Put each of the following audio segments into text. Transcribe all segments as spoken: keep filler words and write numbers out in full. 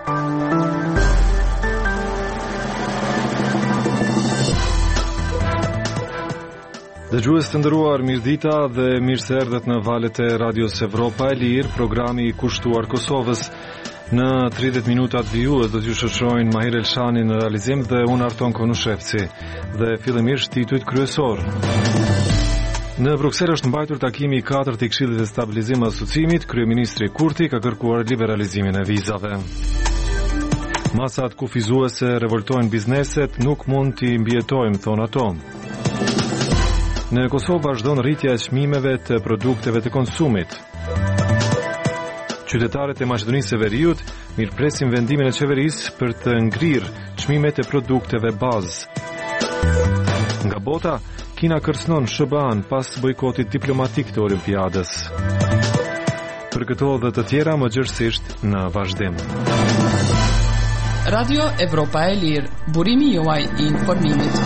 Dëgjues të nderuar, mirëdita dhe mirë se erdhët në valët e Radios Evropa e Lirë, programi i kushtuar Kosovës. Në tridhjetë minutat vijues do t'ju shoqërojnë Mahir Elshani në realizim dhe unë Arton Konushevci. Dhe fillimisht titujt kryesor. Në Bruksel është mbajtur takimi i katërt i Këshillit të Stabilizimit të Asociimit. Kryeministri Kurti ka kërkuar liberalizimin e vizave. Masat kufizuese revoltojnë bizneset, nuk mund t'i mbijetojmë, thonë ato. Në Kosovë vazhdon rritja e çmimeve të produkteve të konsumit. Qytetarët e Maqedonisë së Veriut mirëpresin vendimin e qeverisë për të ngrirë çmimet e produkteve bazë. Nga bota, Kina kërcënon S B A-n pas bojkotit diplomatik të Olimpiadës. Për këto dhe të tjera më gjerësisht në vazhdim. Radio Evropa e Lirë, burimi juaj i informimit.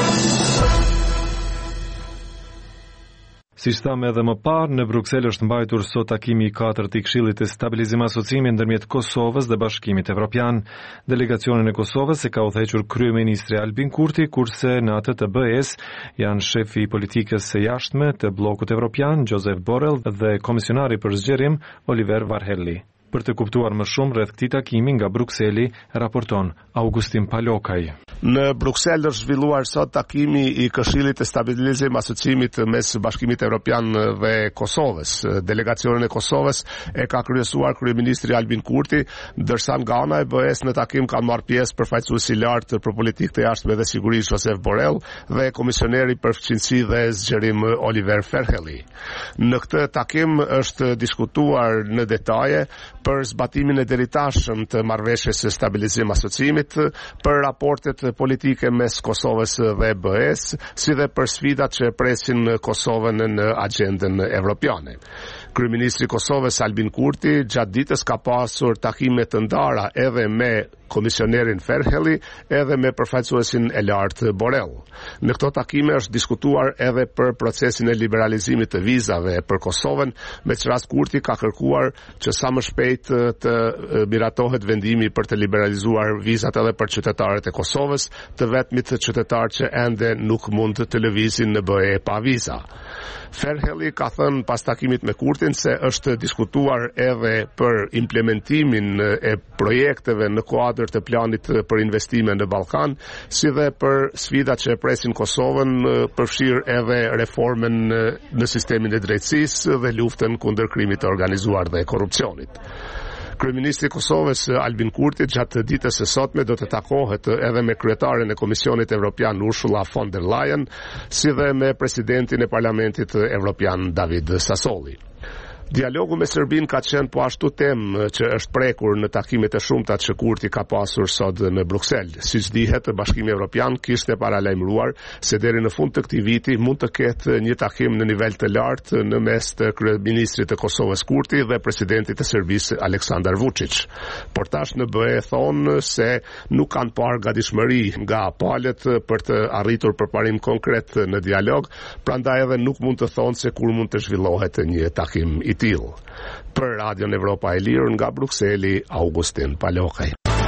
Si thamë edhe më parë, në Bruksel është mbajtur sot takimi i katërt i Këshillit të Stabilizimit të Asociimit ndërmjet Kosovës dhe Bashkimit Evropian. Delegacionin e Kosovës e ka udhëhequr kryeministri Albin Kurti, kurse në atë të B E-s janë shefi i politikës së jashtme të bllokut evropian Josep Borrell dhe komisionari për zgjerim Oliver Varhelyi. Për të kuptuar më shumë rreth këtij takimi nga Brukseli, raporton Augustin Palokaj. Në Bruksel është zhvilluar sot takimi i Këshillit të Stabilizimit të Asociimit mes Bashkimit Evropian dhe Kosovës. Delegacionin e Kosovës e ka kryesuar kryeministri Albin Kurti, ndërsa nga ana e B E-s në takim kanë marrë pjesë përfaqësuesi i lartë për politikë të jashtme dhe siguri Josep Borrell dhe komisioneri për fqinësi dhe zgjerim Oliver Varhelyi. Në këtë takim është diskutuar në detaje për zbatimin e deritashëm të marrëveshjes së stabilizimit asociimit, për raportet politike mes Kosovës dhe B E-s, si dhe për sfidat që presin Kosovën në agjendën evropiane. Kryeministri i Kosovës Albin Kurti gjatë ditës ka pasur takime të ndara edhe me komisionerin Varhelyi edhe me përfaqësuesin e lartë Borrell. Në këto takime është diskutuar edhe për procesin e liberalizimit të vizave për Kosovën, me që rast Kurti ka kërkuar që sa më shpejt të miratohet vendimi për të liberalizuar vizat edhe për qytetarët e Kosovës, të vetmit qytetarë që ende nuk mund të lëvizin në B E pa viza. Varhelyi ka thënë pas takimit me Kurtin se është diskutuar edhe për implementimin e projekteve në kuadër të planit për investime në Ballkan, si dhe për sfidat që presin Kosovën, përfshirë edhe reformën në sistemin e drejtësisë dhe luftën kundër krimit të organizuar dhe korrupsionit. Kryeministri i Kosovës Albin Kurti gjatë ditës së sotme do të takohet edhe me kryetaren e Komisionit Evropian Ursula von der Leyen, si dhe me presidentin e Parlamentit Evropian David Sassoli. Dialogu me Serbinë ka qenë po ashtu temë që është prekur në takimet e shumta që Kurti ka pasur sot në Bruksel. Siç dihet, Bashkimi Evropian kishte paralajmëruar se deri në fund të këtij viti mund të ketë një takim në nivel të lartë në mes të kryeministrit të Kosovës Kurti dhe presidentit të Serbisë Aleksandar Vučić. Por tash në B E thonë se nuk kanë parë gatishmëri nga palët për të arritur përparim konkret në dialog, prandaj edhe nuk mund të thonë se kur mund të zhvillohet një takim i tillë. Për Radion Evropa e Lirë nga Brukseli, Augustin Palokaj.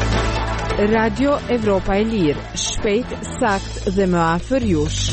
Radio Evropa e Lirë, shpejt, sakt dhe më afër jush.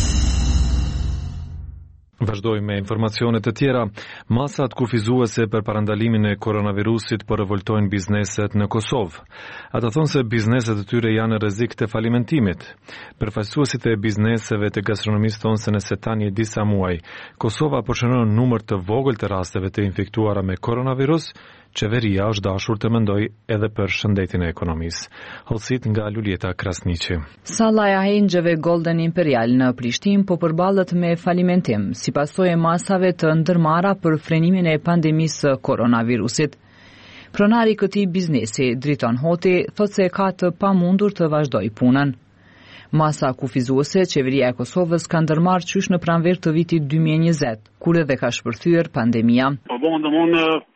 Vazhdojmë me informacionet të tjera. Masat kufizuese për parandalimin e koronavirusit po revoltojnë bizneset në Kosovë. Ata thonë se bizneset e tyre janë në rrezik të falimentimit. Përfaqësuesit e bizneseve të gastronomisë thonë se nëse tani e disa muaj, Kosova po shënon numër të vogël të rasteve të infektuara me koronavirus, qeveria është dashur të mendoj edhe për shëndetin e ekonomisë. Hollësit nga Luljeta Krasniqi. Salla e ahengjëve Golden Imperial në Prishtinë po përballet me falimentim, si pasojë e masave të ndërmarra për frenimin e pandemisë së koronavirusit. Pronari i këtij biznesi, Driton Hoti, thotë se ka të pamundur të vazhdojë punën. Masa kufizuese, qeveria e Kosovës ka ndërmarrë qysh në pranverë të vitit dy mijë e njëzet, kur edhe ka shpërthyer pandemia. Po bon, domon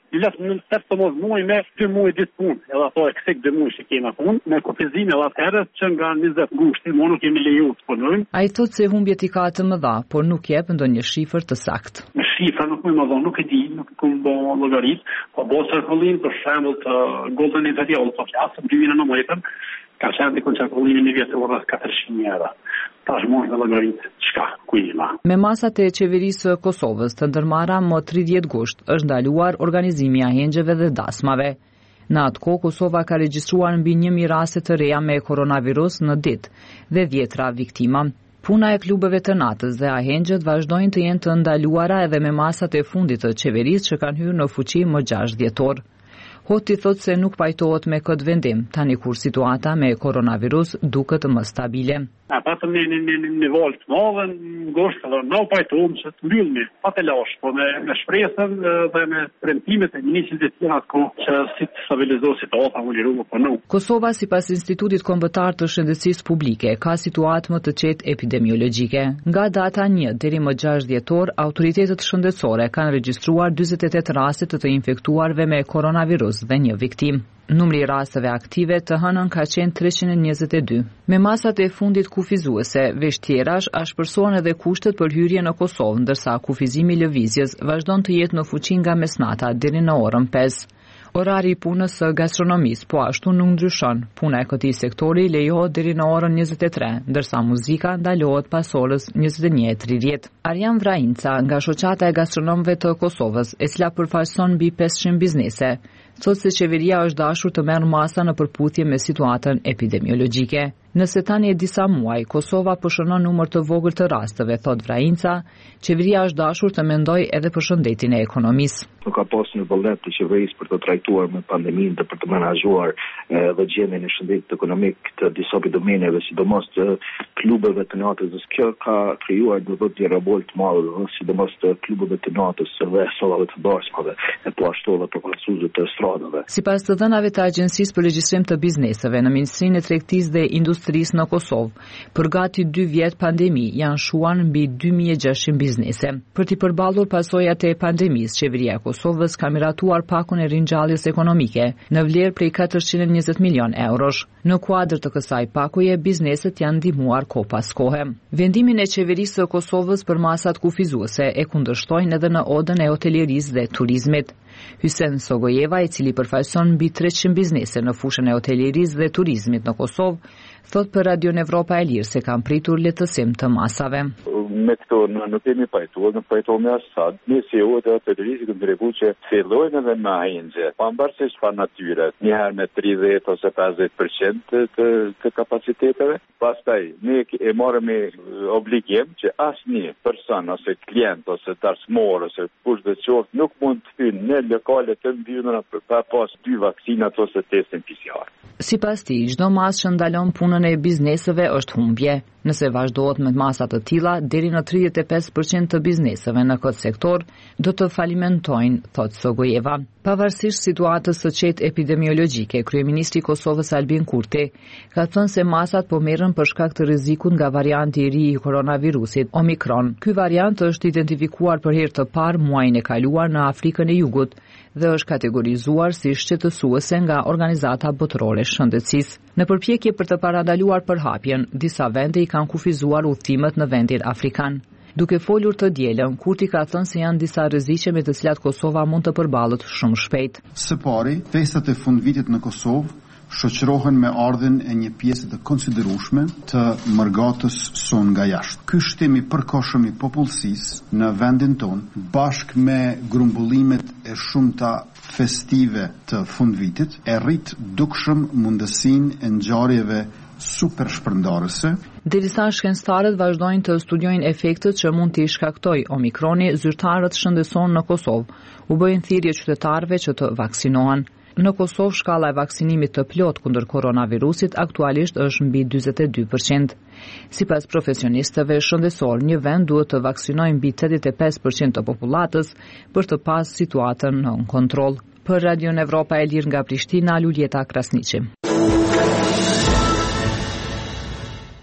Let në tetëmbëdhjetë muaj me dy muaj ditë punë. Edhe ato e kësaj dy muaj që kemi punë, me kufizim edhe atëherë që nga njëzet ngushti, më nuk kemi leju të punojmë. Ai thotë se humbjet i ka të mëdha, por nuk jep ndonjë shifër të saktë. Me shifra nuk më më dhonë, nuk e di, nuk kam bo llogarit, po bo cirkullim për shembull të Golden Imperial, po flasëm dy mijë e nëntëmbëdhjetë, ka qenë diku cirkullimin në vjetë rreth katërqind mijë euro. Tash mund të llogarit çka ku jema. Me masat e qeverisë së Kosovës të ndërmarra më tridhjetë gusht është ndaluar organizimi i ahengjeve dhe dasmave. Në atë kohë Kosova ka regjistruar mbi një mijë raste të reja me koronavirus në ditë dhe dhjetra viktima. Puna e klubeve të natës dhe ahengjët vazhdojnë të jenë të ndaluara edhe me masat e fundit të qeverisë që kanë hyrë në fuqi më gjashtë dhjetor. Hoti thot se nuk pajtohet me këtë vendim, tani kur situata me koronavirus duket më stabile. Na patëm një një një një volë të madhe, në goshtë, dhe në pajtohem që të mbyllmi, pa të lash, po me, me shpresën dhe me premtimet e ministrit e tjera atë kohë që si të stabilizohë situata më liru më përnu. Kosova, si pas Institutit Kombëtar të Shëndetësisë Publike, ka situatë më të qetë epidemiologjike. Nga data një deri më gjashtë dhjetor, autoritetet shëndetësore kanë regjistruar dyzet e tetë raste të të infektuarve me koronavirus dhe një viktim. Numri i rasteve aktive të hënën ka qenë treqind e njëzet e dy. Me masat e fundit kufizuese, veç tjerash ashpërsohen edhe kushtet për hyrje në Kosovë, ndërsa kufizimi i lëvizjes vazhdon të jetë në fuqi nga mesnata deri në orën pesë. Orari i punës së gastronomisë po ashtu nuk ndryshon. Puna e këtij sektori lejohet deri në orën njëzet e tre, ndërsa muzika ndalohet pas orës njëzet e një e tridhjetë. Arjan Vrainca, nga shoqata e gastronomëve të Kosovës, e cila përfaqëson mbi pesëqind biznese, thotë se qeveria është dashur të merr masa në përputhje me situatën epidemiologjike. Nëse tani e disa muaj, Kosova po shënon numër të vogël të rasteve, thot Vrainca, qeveria është dashur të mendojë edhe për shëndetin e ekonomisë. Nuk ka pasur një vullnet të qeverisë për të trajtuar me pandeminë dhe për të menaxhuar dhe gjendjen e shëndetit ekonomik të disa domeneve, sidomos të klubeve të natës. Kjo ka krijuar një lloj revolt të madh, sidomos të klubeve të natës dhe sallave të dasmave, e po ashtu edhe për përfaqësuesët të stradave. Sipas të dhënave të Agjencisë për Regjistrim të Bizneseve në Ministrinë e Tregtisë dhe Industrisë në Kosovë, për gati dy vjet pandemi janë shuar mbi dy mijë e gjashtëqind biznese. Për t'i përballur pasojat e pandemisë, qeveria e Kosovës ka miratuar pakun e ringjalljes ekonomike në vlerë prej katërqind e njëzet milion eurosh. Në kuadër të kësaj pakuje, bizneset janë ndihmuar kohë pas kohe. Vendimin e qeverisë së Kosovës për masat kufizuese e kundërshtojnë edhe në odën e hotelierisë dhe turizmit. Hysen Sogojeva, i cili përfaqëson mbi treqind biznese në fushën e hotelierisë dhe turizmit në Kosovë, thot për Radion Evropa e Lirë se kanë pritur lehtësim të masave. Me këto në nuk kemi pajtuar, nuk pajtuar me asad. Ne si u dhe hotelierisë këmë tregu që fillojnë edhe me ahengje, pavarësisht pa natyre, njëherë me tridhjetë ose pesëdhjetë përqind të, të, të kapaciteteve. Pastaj, ne e marrëmi obligim që asnjë person ose klient ose tarsmor ose kush do të qoftë nuk mund të hyjë në lokale të mbyllura pa pas dy vaksinat ose testin P C R. Sipas tij, çdo masë që ndalon punën e bizneseve është humbje. Nëse vazhdohet me masa të tilla, deri në tridhjetë e pesë përqind të bizneseve në këtë sektor do të falimentojnë, thot Sogojeva. Pavarësisht situatës së qetë epidemiologjike, kryeministri i Kosovës Albin Kurti ka thënë se masat po merren për shkak të rrezikut nga varianti i ri i koronavirusit, Omikron. Ky variant është identifikuar për herë të parë muajin e kaluar në Afrikën e Jugut dhe është kategorizuar si shqetësuese nga Organizata Botërore e Shëndetësisë. Në përpjekje për të parandaluar përhapjen, disa vende i kanë kufizuar udhëtimet në vendin afrikan. Duke folur të dielën, Kurti ka thënë se janë disa rreziqe me të cilat Kosova mund të përballet shumë shpejt. Së pari, festat e fundvitit në Kosovë shoqërohen me ardhin e një pjesë të konsiderueshme të mërgatës son nga jashtë. Ky shtim i përkohshëm i popullsisë në vendin tonë, bashkë me grumbullimet e shumta festive të fundvitit, e rrit dukshëm mundësinë e ngjarjeve super shpërndarëse. Derisa shkencëtarët vazhdojnë të studiojnë efektet që mund t'i shkaktojë Omikroni, zyrtarët shëndetësor në Kosovë u bëjnë thirrje qytetarëve që të vaksinohen. Në Kosovë, shkalla e vaksinimit të plot kundër koronavirusit aktualisht është mbi njëzet e dy përqind. Sipas profesionistëve shëndetësor, një vend duhet të vaksinojë mbi tetëdhjetë e pesë përqind të popullatës për të pasur situatën në kontroll. Për Radion Evropa e Lirë nga Prishtina, Luljeta Krasniqi.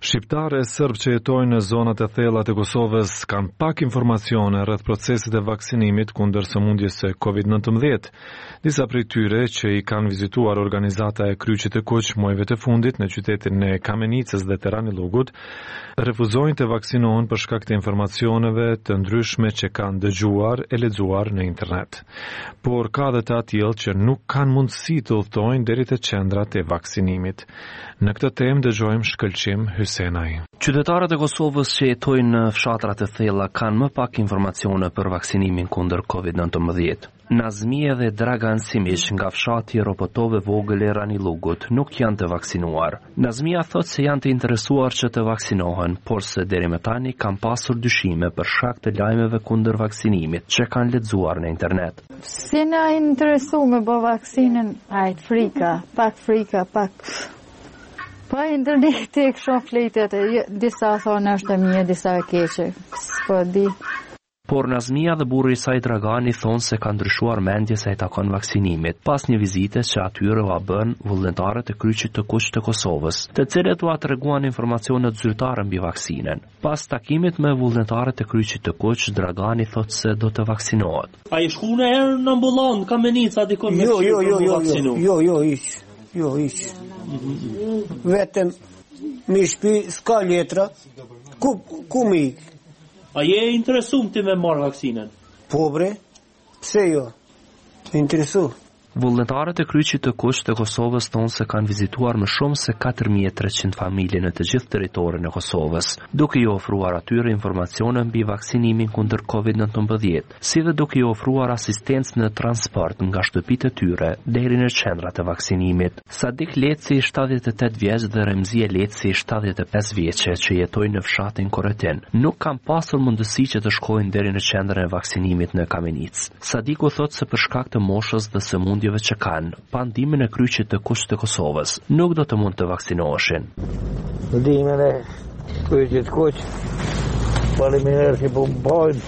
Shqiptarë e sërbë që jetojnë në zonat e thella të Kosovës kanë pak informacione rreth procesit e vaksinimit kundër sëmundjes së kovid nëntëmbëdhjetë. Disa prej tyre që i kanë vizituar organizata e Kryqit të Kuq muajve të fundit në qytetin e Kamenicës dhe të Ranilogut, refuzojnë të vaksinohen për shkak të informacioneve të ndryshme që kanë dëgjuar e lexuar në internet. Por ka dhe të tillë që nuk kanë mundësi të udhtojnë deri te qendrat e vaksinimit. Në këtë temë dëgjojmë shkëlqim Hysenaj. Qytetarët e Kosovës që jetojnë në fshatrat e thella kanë më pak informacione për vaksinimin kundër kovid nëntëmbëdhjetë. Nazmie dhe Dragan Simish nga fshati Ropotove Vogël e Ranilogut nuk janë të vaksinuar. Nazmia thotë se janë të interesuar që të vaksinohen, por se deri më tani kanë pasur dyshime për shkak të lajmeve kundër vaksinimit që kanë lexuar në internet. Si na interesu me bë vaksinën, ajt frika, pak frika, pak pa interneti e këshon fletet, disa thonë është e mje, disa e keqe, s'po di. Por Nazmia dhe burri i saj Dragani thonë se ka ndryshuar mendje se i takon vaksinimit, pas një vizite që atyre u bën vullnetarët e Kryqit të Kuq të Kosovës, të cilët u treguan informacione zyrtare mbi vaksinën. Pas takimit me vullnetarët e Kryqit të Kuq, Dragani thotë se do të vaksinohet. Ai shku në herë në ambulant, Kamenica dikon me jo, jo, jo, jo, jo, jo, jo, iq, jo, iq. Vetëm mi shpi s'ka letra, ku, ku mi ik? A je interesum ti me marrë vaksinën? Po bre, pse jo? Interesu. Vullnetarët e Kryqit të Kuq të Kosovës thonë se kanë vizituar më shumë se katër mijë e treqind familje në të gjithë territorin e Kosovës, duke i ofruar atyre informacione mbi vaksinimin kundër kovid nëntëmbëdhjetë, si dhe duke i ofruar asistencë në transport nga shtëpitë e tyre deri në qendrat e vaksinimit. Sadik Leci, shtatëdhjetë e tetë vjeç, dhe Remzie Leci, shtatëdhjetë e pesë vjeçe, që jetojnë në fshatin Koretin, nuk kanë pasur mundësi që të shkojnë deri në qendrën e vaksinimit në Kamenicë. Sadiku thotë se për shkak të moshës dhe sëmundjeve që kanë, pa ndihmën e Kryqit të Kuq të Kosovës, nuk do të mund të vaksinoheshin. Ndihmën e Kryqit të Kuq, faleminderit që po mbajnë,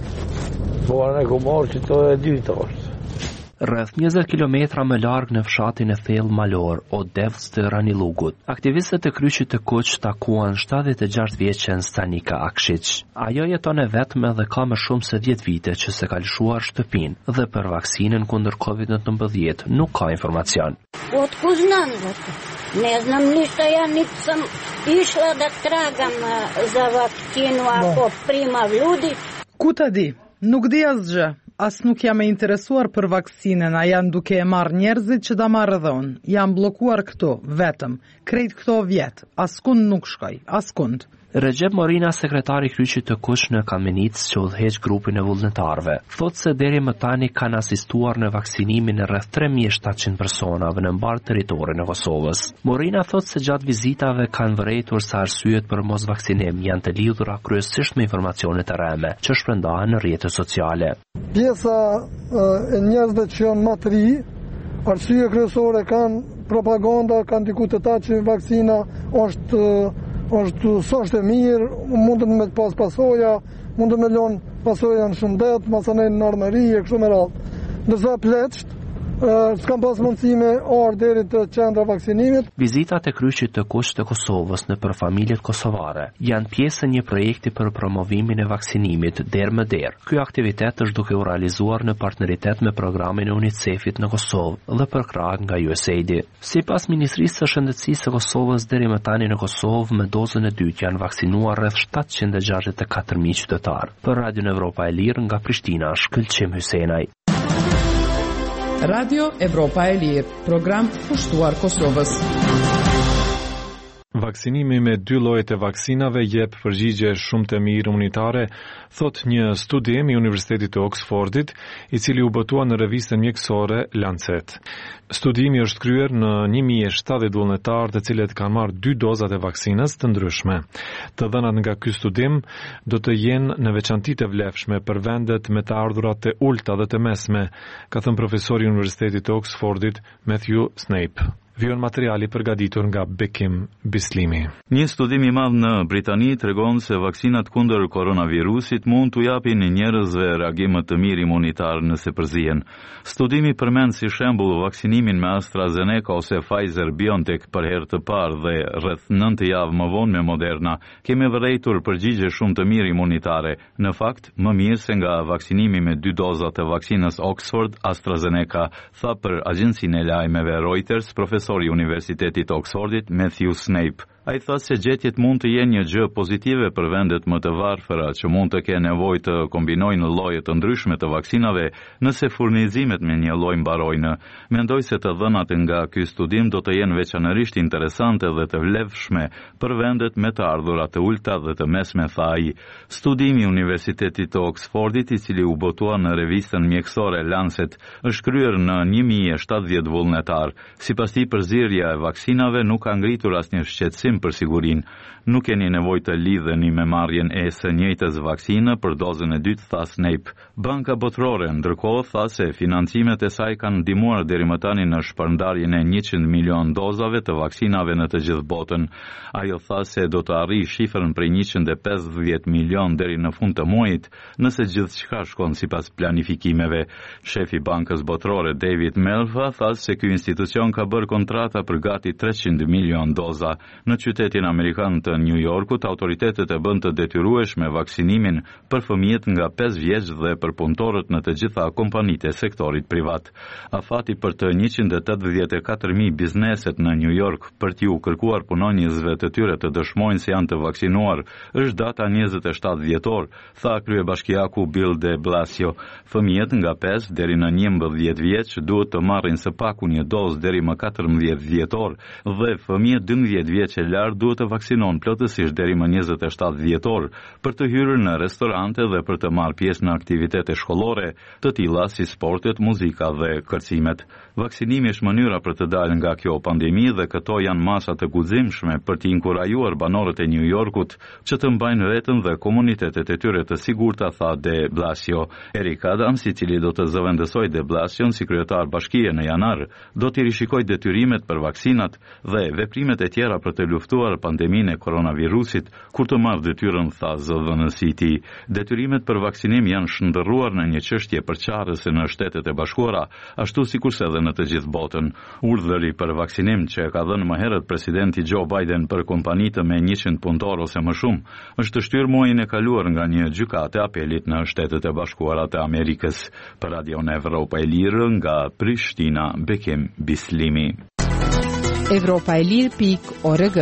po ne komor që to e dyta është. Rreth njëzet kilometra më larg në fshatin e thellë malor, Odevc të Ranilogut, aktivistët e Kryqit të Kuq takuan shtatëdhjetë e gjashtë vjeçen Stanika Akshić. Ajo jeton e vetme dhe ka më shumë se dhjetë vite që se ka lëshuar shtëpinë dhe për vaksinën kundër kovid nëntëmbëdhjetë nuk ka informacion. Otkud znam za to? Ne znam ništa, ja niti sam išla da tragam za vakcinu ako primav ljudi. Ku ta di? Nuk di asgjë. As nuk jam e interesuar për vaksinën, a janë duke e marrë njerëzit që da marrë dhe unë. Jam blokuar këto, vetëm, krejt këto vjetë, askund nuk shkoj, askund. Recep Morina, sekretari i Kryqit të Kuq në Kamenicë, që udhëheq grupin e vullnetarëve, thotë se deri më tani kanë asistuar në vaksinimin e rreth tre mijë e shtatëqind personave në mbar territorin e Kosovës. Morina thotë se gjatë vizitave kanë vërejtur se arsyet për mos vaksinim janë të lidhura kryesisht me informacionet e rreme që shpërndahen në rrjetet sociale. Pjesa e njerëzve që janë më të ri, arsye kryesore kanë propaganda, kanë dikut të ta që vaksina është është s'është e mirë, mundën me pas pasoja, mundën me lon pasoja në shëndet, masanej në armëri e kështu me radhë. Ndërsa pleqt, s'kam pas mundësime orë deri të qendra vaksinimit. Vizitat e Kryqit të Kuq të Kosovës në për familjet kosovare janë pjesë e një projekti për promovimin e vaksinimit derë më derë. Ky aktivitet është duke u realizuar në partneritet me programin e UNICEF-it në Kosovë dhe përkrahët nga U S A I D. Sipas Ministrisë së Shëndetësisë së Kosovës, deri më tani në Kosovë me dozën e dytë janë vaksinuar rreth shtatëqind e gjashtëdhjetë e katër mijë qytetar. Për Radio Evropa e Lirë nga Prishtina, Shkëlqim Hysenaj. Radio Evropa e Lirë, program kushtuar Kosovës. Vaksinimi me dy llojet e vaksinave jep përgjigje shumë të mirë imunitare, thot një studim i Universitetit të Oxfordit, i cili u botua në revistën mjekësore Lancet. Studimi është kryer në një mijë e shtatëdhjetë vullnetarë të cilët kanë marrë dy dozat e vaksinës të ndryshme. Të dhënat nga ky studim do të jenë në veçanti të vlefshme për vendet me të ardhurat të ulta dhe të mesme, ka thënë profesori i Universitetit të Oxfordit Matthew Snape. Vjen materiali përgatitur nga Bekim Bislimi. Një studim i madh në Britani tregon se vaksinat kundër koronavirusit mund t'u japin njerëzve reagim të mirë imunitar nëse përzihen. Studimi përmend si shembull vaksinimin me AstraZeneca ose Pfizer-BioNTech për herë të parë dhe rreth nëntë javë më vonë me Moderna, kemi vërejtur përgjigje shumë të mirë imunitare. Në fakt, më mirë se nga vaksinimi me dy doza të vaksinës Oxford AstraZeneca, tha për agjencinë e lajmeve Reuters profesor i Universitetit Oxfordit Matthew Snape. Ai tha se gjetjet mund të jenë një gjë pozitive për vendet më të varfëra që mund të kenë nevojë të kombinojnë lloje të ndryshme të vaksinave nëse furnizimet me një lloj mbarojnë. Mendoj se të dhënat nga ky studim do të jenë veçanërisht interesante dhe të vlefshme për vendet me të ardhurat të ulta dhe të mesme, tha ai. Studimi i Universitetit të Oxfordit, i cili u botua në revistën mjekësore Lancet, është kryer në një mijë e shtatëdhjetë vullnetar. Sipas tij, përzierja e vaksinave nuk ka ngritur asnjë shqetësim për sigurinë. Nuk keni nevojë të lidheni me marrjen e së njëjtës vaksine për dozën e dytë, tha Snape. Banka Botërore ndërkohë tha se financimet e saj kanë ndihmuar deri më tani në shpërndarjen e njëqind milion dozave të vaksinave në të gjithë botën. Ajo tha se do të arrijë shifrën prej njëqind e pesëdhjetë milion deri në fund të muajit, nëse gjithçka shkon sipas planifikimeve. Shefi Bankës Botërore David Melva tha se ky institucion ka bërë kontrata për gati treqind milion doza. Në qytetin amerikan të New Yorkut, autoritetet e bën të detyrueshme vaksinimin për fëmijët nga pesë vjeç dhe për punëtorët në të gjitha kompanitë e sektorit privat. Afati për të njëqind e tetëdhjetë e katër mijë bizneset në New York për t'u kërkuar punonjësve të tyre të dëshmojnë se janë të vaksinuar është data njëzet e shtatë dhjetor, tha kryebashkiaku Bill de Blasio. Fëmijët nga pesë deri në njëmbëdhjetë vjeç duhet të marrin së paku një dozë deri më katërmbëdhjetë dhjetor dhe fëmijët dymbëdhjetë vjeç e lart duhet të vaksinohen plotësisht deri më njëzet e shtatë dhjetor për të hyrë në restorante dhe për të marrë pjesë në aktivitete shkollore, të tilla si sportet, muzika dhe kërcimet. Vaksinimi është mënyra për të dalë nga kjo pandemi dhe këto janë masa të guximshme për të inkurajuar banorët e New Yorkut që të mbajnë veten dhe komunitetet e tyre të sigurta, tha de Blasio. Eric Adams, i cili do të zëvendësojë de Blasion si kryetar bashkie në janar, do të rishikojë detyrimet për vaksinat dhe veprimet e tjera për të luftuar pandeminë e koronavirusit, kur të marrë detyrën, tha zëvendësi i tij. Detyrimet për vaksinim janë shndërruar në një çështje përçarëse në Shtetet e Bashkuara, ashtu sikurse edhe në të gjithë botën. Urdhëri për vaksinim që e ka dhënë më herët presidenti Joe Biden për kompanitë me njëqind punëtorë ose më shumë, është shtyrë muajin e kaluar nga një gjykate apelit në Shtetet e Bashkuara të Amerikës. Për Radio Evropa e Lirë nga Prishtina, Bekim Bislimi. Evropa e Lirë pikë org.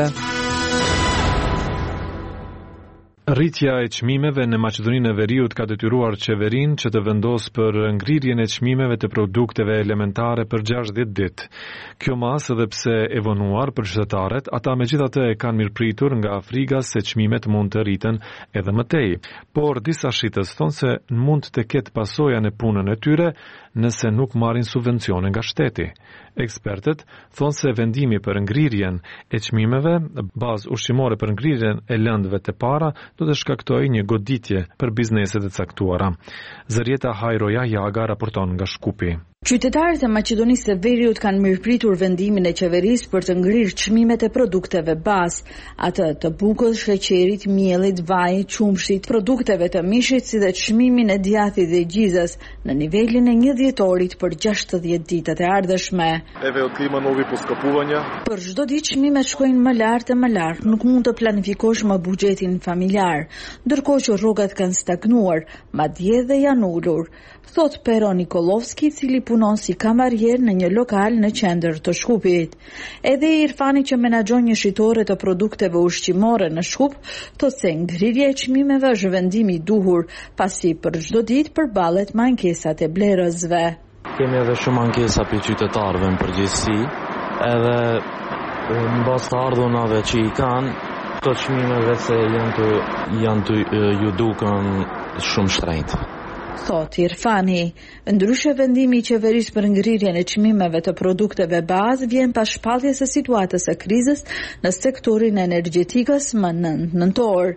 Rritja e çmimeve në Maqedoninë e Veriut ka detyruar qeverinë që të vendosë për ngrirjen e çmimeve të produkteve elementare për gjashtëdhjetë ditë. Kjo masë, edhe pse e vonuar për qytetarët, ata megjithatë e kanë mirëpritur nga frika se çmimet mund të rriten edhe më tej. Por disa shitës thonë se mund të ketë pasoja në punën e tyre nëse nuk marrin subvencione nga shteti. Ekspertët thonë se vendimi për ngrirjen e çmimeve, bazë ushqimore për ngrirjen e lëndëve të para, do të shkaktojë një goditje për bizneset e caktuara. Zërieta Hajroja Jaga raporton nga Shkupi. Qytetarët e Maqedonisë së Veriut kanë mirëpritur vendimin e qeverisë për të ngrirë çmimet e produkteve bazë, atë të bukës, sheqerit, miellit, vajit, qumshit, produkteve të mishit, si dhe çmimin e djathit dhe gjizës në nivelin e një dhjetorit për gjashtëdhjetë ditët e ardhshme. Еве от има нови поскъпувания. Për çdo ditë çmimet shkojnë më lart e më lart, nuk mund të planifikosh më buxhetin familjar, ndërkohë që rrogat kanë stagnuar, madje dhe janë ulur, thot Pero Nikolovski, i cili punon si kamarier në një lokal në qendër të Shkupit. Edhe Irfani, që menaxhon një shitore të produkteve ushqimore në Shkup, thotë se ngrirja e çmimeve është vendimi i duhur, pasi për çdo ditë përballet me ankesat e blerësve. Kemi edhe shumë ankesa për qytetarëve në përgjithësi, edhe në bazë të ardhunave që i kanë, këto çmimeve se janë të, janë të ju duken shumë shtrenjtë. Thot Irfani, ndryshe vendimi i qeverisë për ngrirjen e çmimeve të produkteve bazë vjen pas shpalljes së situatës së krizës në sektorin e energjetikës më nëntor.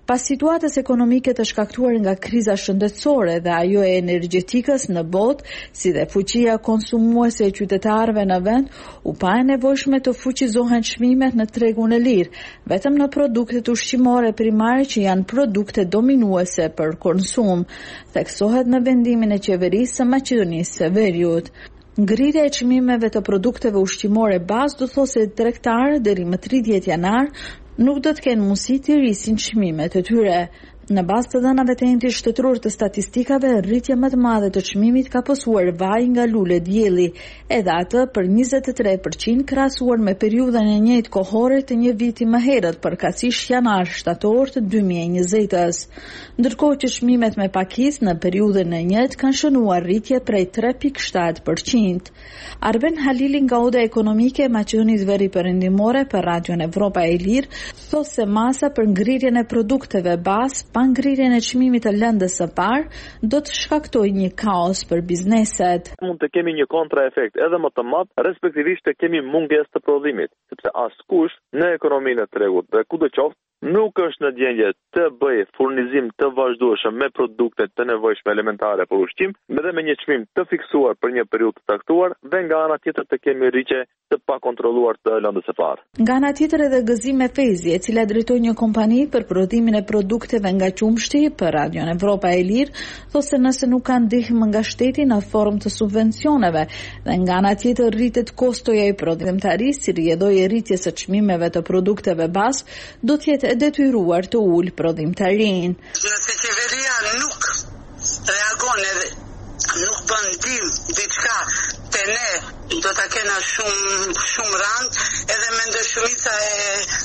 Pas situatës ekonomike të shkaktuar nga kriza shëndetësore dhe ajo e energjetikës në botë, si dhe fuqia konsumuese e qytetarëve në vend, u pa e nevojshme të fuqizohen çmimet në tregun e lirë, vetëm në produktet ushqimore primare që janë produkte dominuese për konsum, theksohet në vendimin e qeverisë së Maqedonisë së Veriut. Ngrirja e çmimeve të produkteve ushqimore bazë do thosë tregtarë deri më tridhjetë janar nuk do të kenë mundësi të rrisin çmimet e tyre. Në bazë të dhënave të entit shtetëror të statistikave, rritja më të madhe të çmimit ka pësuar vaj nga lule dielli, edhe atë për njëzet e tre përqind krahasuar me periudhën e njëjtë kohore të një viti më herët, përkatësisht janar shtator të dy mijë e njëzet-s. Ndërkohë që çmimet me pakicë në periudhën e njëjtë kanë shënuar rritje prej tre pikë shtatë përqind. Arben Halili nga Oda Ekonomike e Maqedonisë Veri Perëndimore për Radion Evropa e Lirë thotë se masa për ngrirjen e produkteve bazë pa ngrirjen e çmimit të lëndës së parë do të shkaktojë një kaos për bizneset. Mund të kemi një kontraefekt edhe më të madh, respektivisht të kemi mungesë të prodhimit, sepse askush në ekonominë e tregut dhe kudo qoftë nuk është në gjendje të bëjë furnizim të vazhdueshëm me produkte të nevojshme elementare për ushqim, edhe me një çmim të fiksuar për një periudhë të caktuar dhe nga ana tjetër të kemi rritje të pakontrolluar të lëndës së parë. Nga ana tjetër edhe Gëzime Fezi, e cila drejton një kompani për prodhimin e produkteve nga qumshti për Radion Evropa e Lirë, thotë se nëse nuk ka ndihmë nga shteti në formë të subvencioneve dhe nga ana tjetër rritet kostoja i prodhimtarisë, si rrjedhoi rritjes së çmimeve të produkteve bazë, do të jetë e detyruar të ulë prodhimtarin. Nëse qeveria nuk reagon edhe nuk bën dim diçka te ne, do ta kena shumë shumë rand, edhe mendoj shumica e,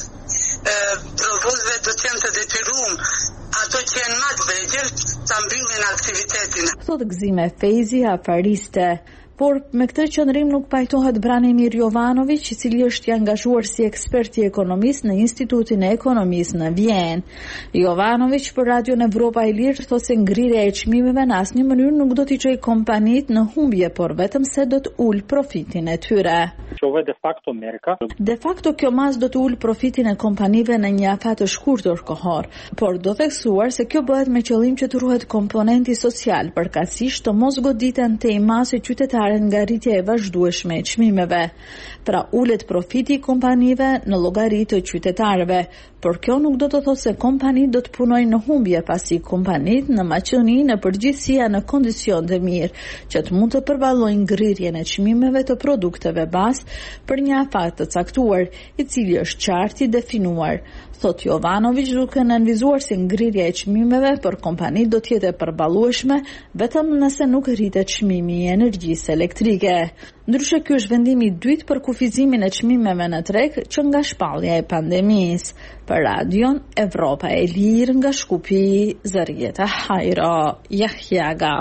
e prodhuesve do të jenë të detyruar ato që janë më të vegjël ta mbyllin aktivitetin. Thotë Gëzime Fezi, afariste. Por me këtë qëndrim nuk pajtohet Branimir Jovanović, i cili është i angazhuar si ekspert i ekonomisë në Institutin e Ekonomisë në Vjenë. Jovanović për Radion Evropa e Lirë thotë se ngrirja e çmimeve në asnjë mënyrë nuk do t'i çojë kompanitë në humbje, por vetëm se do të ul profitin e tyre. De facto merka. De facto kjo mas do të ul profitin e kompanive në një afat të shkurtër kohor, por do theksuar se kjo bëhet me qëllim që të ruhet komponenti social, përkatësisht të mos goditen tej masë qytetare nga rritja e vazhdueshme e çmimeve. Pra ulet profiti i kompanive në llogaritë të qytetarëve, por kjo nuk do të thotë se kompanitë do të punojnë në humbje, pasi kompanitë në Maqedoni në përgjithësi janë në kondicion të mirë që të mund të përballojnë ngrirjen e çmimeve të produkteve bazë për një afat të caktuar, i cili është qartë i definuar. Thot Jovanović, duke nënvizuar se ngrirja e çmimeve për kompanitë do të jetë e përballueshme vetëm nëse nuk rritet çmimi i energjisë elektrike. Ndryshe ky është vendimi i dytë për kufizimin e çmimeve në treg që nga shpallja e pandemisë. Për Radion Evropa e Lirë nga Shkupi, Zarieta Hajro Jahjaga.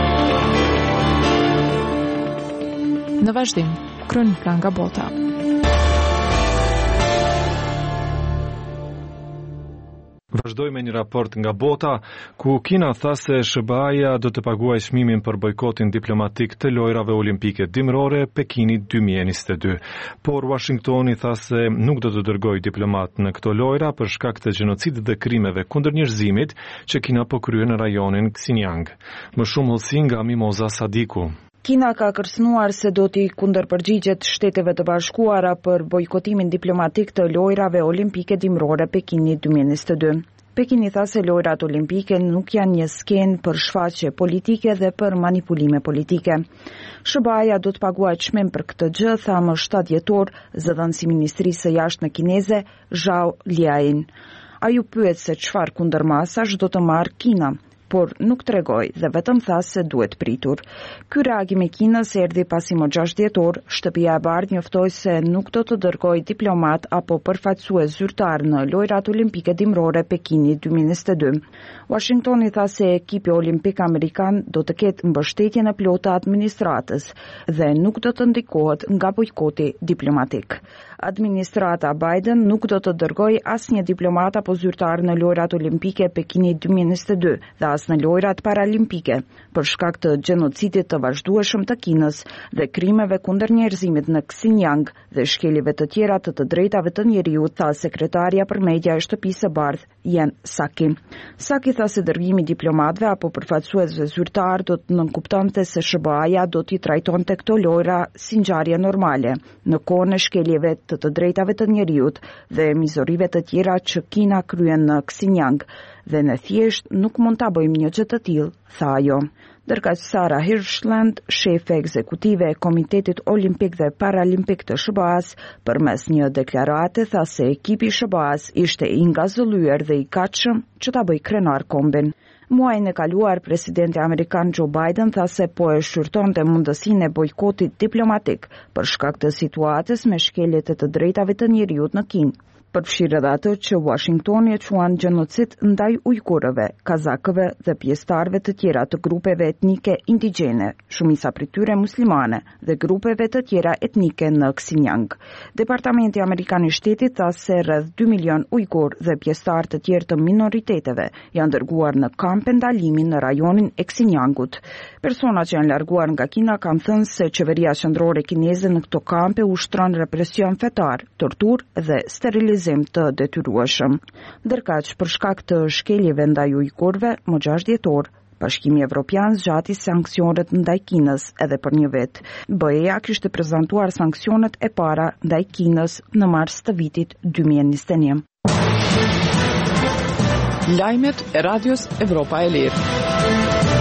Në vazhdim, kronika nga bota. Vazhdoj me një raport nga bota, ku Kina tha se S B A-ja do të paguaj çmimin për bojkotin diplomatik të lojrave olimpike dimrore Pekinit dy mijë e njëzet e dy. Por Washingtoni tha se nuk do të dërgoj diplomat në këto lojra për shkak të gjenocidit dhe krimeve kundër njerëzimit që Kina po kryen në rajonin Xinjiang. Më shumë hollësi nga Mimoza Sadiku. Kina ka kërcënuar se do t'i kundërpërgjigjet Shteteve të Bashkuara për bojkotimin diplomatik të lojrave olimpike dimrore Pekinit dy mijë e njëzet e dy. Pekini tha se lojrat olimpike nuk janë një skenë për shfaqje politike dhe për manipulime politike. S B A-ja do të paguajë çmim për këtë gjë, tha më shtatë dhjetor zëdhënësi i Ministrisë së Jashtme kineze Zhao Liain. Ai u pyet se çfarë kundërmasash do të marrë Kina, por nuk tregoi dhe vetëm tha se duhet pritur. Ky reagim i Kinës erdhi pasi më gjashtë dhjetor Shtëpia e Bardhë njoftoi se nuk do të dërgojë diplomat apo përfaqësues zyrtar në lojrat olimpike dimrore Pekinit dy mijë e njëzet e dy. Washingtoni tha se ekipi olimpik amerikan do të ketë mbështetjen e plotë administratës dhe nuk do të ndikohet nga bojkoti diplomatik. Administrata Biden nuk do të dërgojë asnjë diplomat apo zyrtar në lojrat olimpike Pekinit dy mijë e njëzet e dy dhe as as në lojrat paralimpike për shkak të gjenocidit të vazhdueshëm të Kinës dhe krimeve kundër njerëzimit në Xinjiang dhe shkeljeve të tjera të të drejtave të njeriut, tha sekretarja për media e Shtëpisë së Bardhë Jen Psaki. Psaki tha se dërgimi diplomatëve apo përfaqësuesve zyrtar do të nënkuptonte se S B A-ja do t'i trajtonte këto lojra si ngjarje normale në kohën e shkeljeve të të drejtave të njeriut dhe mizorive të tjera që Kina kryen në Xinjiang, dhe ne thjesht nuk mund ta bëjmë një gjë të tillë, tha ajo. Ndërkaq Sara Hirschland, shefe ekzekutive e Komitetit Olimpik dhe Paralimpik të S B A-s, përmes një deklarate tha se ekipi i S B A-s ishte i ngazëllyer dhe i gatshëm që ta bëjë krenar kombin. Muajin e kaluar, presidenti amerikan Joe Biden tha se po e shqyrtonte mundësinë e bojkotit diplomatik për shkak të situatës me shkeljet e të drejtave të njeriut në Kinë. Përfshirë edhe atë që Washingtoni e quan gjenocid ndaj ujkurëve, kazakëve dhe pjesëtarëve të tjera të grupeve etnike indigjene, shumica prej tyre muslimane, dhe grupeve të tjera etnike në Xinjiang. Departamenti Amerikan i Shtetit tha se rreth dy milion ujkur dhe pjesëtarë të tjerë të minoriteteve janë dërguar në kampe ndalimi në rajonin e Xinjiangut. Personat që janë larguar nga Kina kanë thënë se qeveria qendrore kineze në këto kampe ushtron represion fetar, torturë dhe sterilizim të detyrueshëm. Ndërkaq, për shkak të shkeljeve ndaj ujkurëve, më gjashtë dhjetor, Bashkimi Evropian zgjati sanksionet ndaj Kinës edhe për një vit. B E-ja kishte prezantuar sanksionet e para ndaj Kinës në mars të vitit dy mijë e njëzet e një. Lajmet e Radios Evropa e Lirë.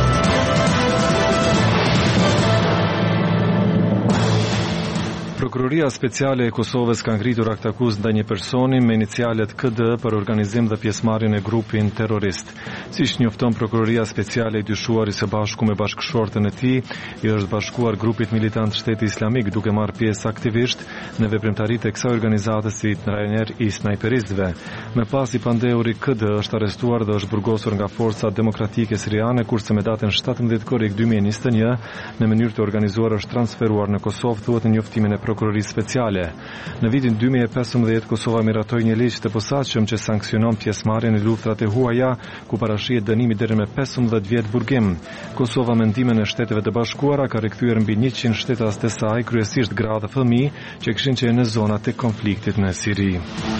Prokuroria Speciale e Kosovës ka ngritur akt akuz ndaj një personi me inicialet K D për organizim dhe pjesëmarrje në grupin terrorist. Siç njofton Prokuroria Speciale e dyshuari së bashku me bashkëshortën e tij, i është bashkuar grupit militant Shteti Islamik duke marrë pjesë aktivisht në veprimtaritë e kësaj organizate si trajner i snajperistëve. Më pas i pandeuri K D është arrestuar dhe është burgosur nga Forcat Demokratike Siriane, kurse me datën shtatëmbëdhjetë korrik dy mijë e njëzet e një në mënyrë të organizuar është transferuar në Kosovë, thuhet në njoftimin e Prokurorisë Speciale. Në vitin dy mijë e pesëmbëdhjetë Kosova miratoi një ligj të posaçëm që sanksionon pjesëmarrjen në luftrat e huaja, ku parashihet dënimi deri me pesëmbëdhjetë vjet burgim. Kosova me ndihmën e Shteteve të Bashkuara ka rikthyer mbi njëqind shtetas të saj, kryesisht gra dhe fëmijë që kishin qenë në zonat e konfliktit në Siri.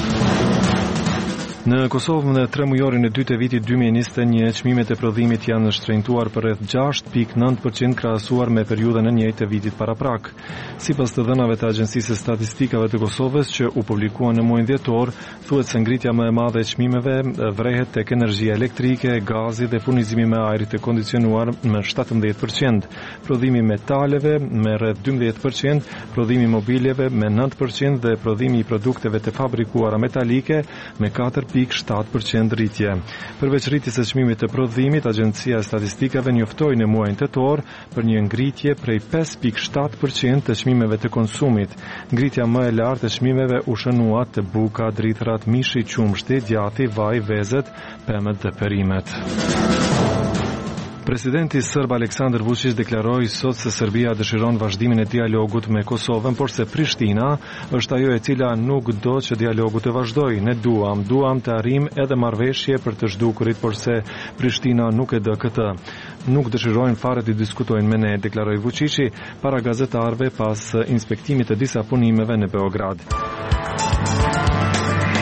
Në Kosovë në tre mujorin e dytë të vitit dy mijë e njëzet e një, çmimet e prodhimit janë shtrenjtuar për rreth gjashtë pikë nëntë përqind krahasuar me periudhën e njëjtë të vitit paraprak. Sipas të dhënave të Agjencisë së Statistikave të Kosovës që u publikuan në muajin dhjetor, thuhet se ngritja më e madhe e çmimeve vrehet tek energjia elektrike, gazi dhe furnizimi me ajrit të kondicionuar me shtatëmbëdhjetë përqind, prodhimi metaleve me rreth dymbëdhjetë përqind, prodhimi mobiljeve me nëntë përqind dhe prodhimi i produkteve të fabrikuara metalike me katër pikë shtatë përqind rritje. Përveç rritjes së çmimit të prodhimit, Agjencia e Statistikave njoftoi në muajin tetor për një ngritje prej pesë pikë shtatë përqind të çmimeve të konsumit. Ngritja më e lartë e çmimeve u shënua te buka, dritrat, mishi, qumshti, djati, vaj, vezet, pemet dhe perimet. Presidenti serb Aleksandar Vučić deklaroi sot se Serbia dëshiron vazhdimin e dialogut me Kosovën, por se Prishtina është ajo e cila nuk do që dialogu të vazhdojë. Ne duam, duam të arrijmë edhe marrëveshje për të zhdukurit, por se Prishtina nuk e do këtë. Nuk dëshirojnë fare të diskutojnë me ne, deklaroi Vučići para gazetarëve pas inspektimit të disa punimeve në Beograd.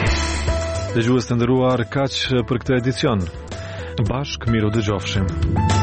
Dëgjues të nderuar, kaq për këtë edicion. Bashk miru dëgjofshim.